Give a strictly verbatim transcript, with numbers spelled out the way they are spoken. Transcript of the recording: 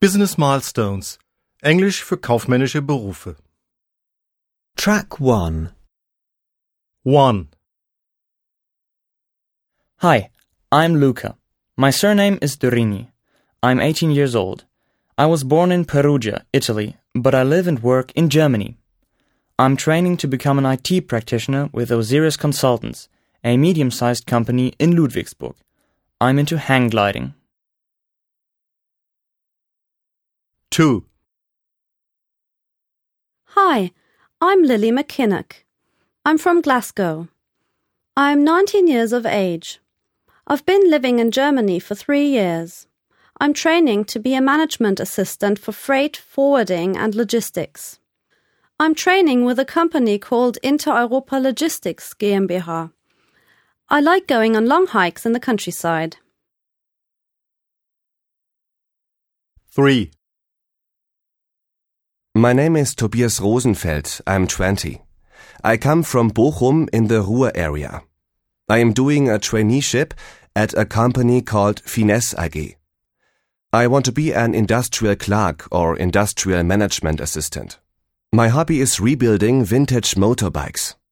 Business Milestones. Englisch für kaufmännische Berufe. Track one. one. Hi, I'm Luca. My surname is Durini. I'm eighteen years old. I was born in Perugia, Italy, but I live and work in Germany. I'm training to become an I T practitioner with Osiris Consultants, a medium-sized company in Ludwigsburg. I'm into hang gliding. two. Hi, I'm Lily McKinnock. I'm from Glasgow. I'm nineteen years of age. I've been living in Germany for three years. I'm training to be a management assistant for freight, forwarding and logistics. I'm training with a company called Inter-Europa Logistics GmbH. I like going on long hikes in the countryside. three. My name is Tobias Rosenfeld. I'm twenty. I come from Bochum in the Ruhr area. I am doing a traineeship at a company called Finesse A G. I want to be an industrial clerk or industrial management assistant. My hobby is rebuilding vintage motorbikes.